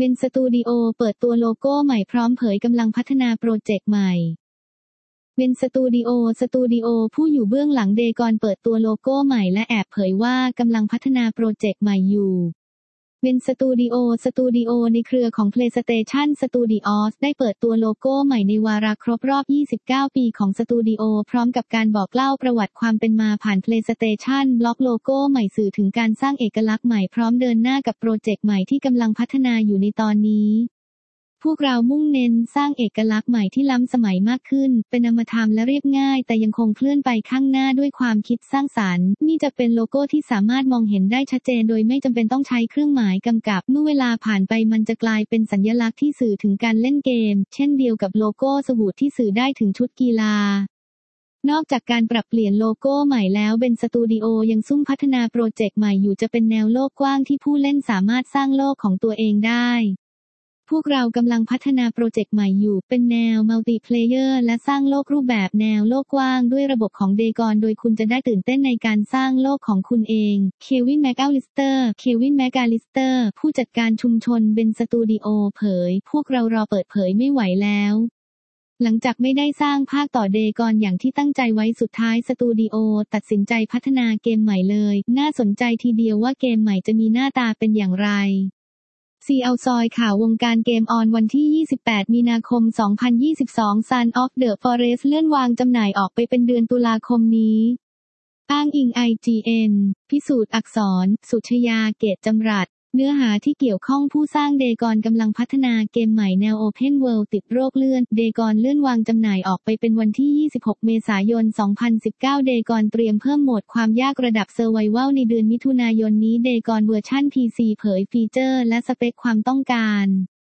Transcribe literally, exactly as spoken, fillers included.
วินสตูดิโอเปิดตัวโลโก้ใหม่พร้อมเผยกำลังพัฒนาโปรเจกต์ใหม่วินสตูดิโอสตูดิโอผู้อยู่เบื้องหลังเดกอนเปิดตัวโลโก้ใหม่และแอบเผยว่ากำลังพัฒนาโปรเจกต์ใหม่อยู่วินสตูดิโอสตูดิโอในเครือของ PlayStation Studios ได้เปิดตัวโลโก้ใหม่ในวาระครบรอบยี่สิบเก้าปีของสตูดิโอพร้อมกับการบอกเล่าประวัติความเป็นมาผ่าน PlayStation บล็อกโลโก้ใหม่สื่อถึงการสร้างเอกลักษณ์ใหม่พร้อมเดินหน้ากับโปรเจกต์ใหม่ที่กำลังพัฒนาอยู่ในตอนนี้พวกเรามุ่งเน้นสร้างเอกลักษณ์ใหม่ที่ล้ำสมัยมากขึ้นเป็นนามธรรมและเรียบง่ายแต่ยังคงเคลื่อนไปข้างหน้าด้วยความคิดสร้างสรรค์นี่จะเป็นโลโก้ที่สามารถมองเห็นได้ชัดเจนโดยไม่จำเป็นต้องใช้เครื่องหมายกำกับเมื่อเวลาผ่านไปมันจะกลายเป็นสัญลักษณ์ที่สื่อถึงการเล่นเกมเช่นเดียวกับโลโก้สวูทที่สื่อได้ถึงชุดกีฬานอกจากการปรับเปลี่ยนโลโก้ใหม่แล้วเบนสตูดิโอยังซุ่มพัฒนาโปรเจกต์ใหม่อยู่จะเป็นแนวโลกกว้างที่ผู้เล่นสามารถสร้างโลกของตัวเองได้พวกเรากำลังพัฒนาโปรเจกต์ใหม่อยู่เป็นแนวมัลติเพลเยอร์และสร้างโลกรูปแบบแนวโลกกว้างด้วยระบบของเดกอนโดยคุณจะได้ตื่นเต้นในการสร้างโลกของคุณเองเควินแมคอาลิสเตอร์เควินแมคอาลิสเตอร์ผู้จัดการชุมชนเบนสตูดิโอเผยพวกเรารอเปิดเผยไม่ไหวแล้วหลังจากไม่ได้สร้างภาคต่อเดกอนอย่างที่ตั้งใจไว้สุดท้ายสตูดิโอตัดสินใจพัฒนาเกมใหม่เลยน่าสนใจทีเดียวว่าเกมใหม่จะมีหน้าตาเป็นอย่างไรซีเอาซอยข่าววงการเกมออนวันที่ยี่สิบแปดมีนาคมสองพันยี่สิบสอง Son of the Forest เลื่อนวางจำหน่ายออกไปเป็นเดือนตุลาคมนี้อ้างอิง ไอ จี เอ็น พิสูจน์อักษรสุชยาเกตจำรัดเนื้อหาที่เกี่ยวข้องผู้สร้างเดกอนกำลังพัฒนาเกมใหม่แนว Open World ติดโรคเลื่อนเดกอนเลื่อนวางจำหน่ายออกไปเป็นวันที่ยี่สิบหกเมษายนสองพันสิบเก้าเดกอนเตรียมเพิ่มโหมดความยากระดับ Survival ในเดือนมิถุนายนนี้เดกอนเวอร์ชั่น พี ซี เผยฟีเจอร์และสเปคความต้องการ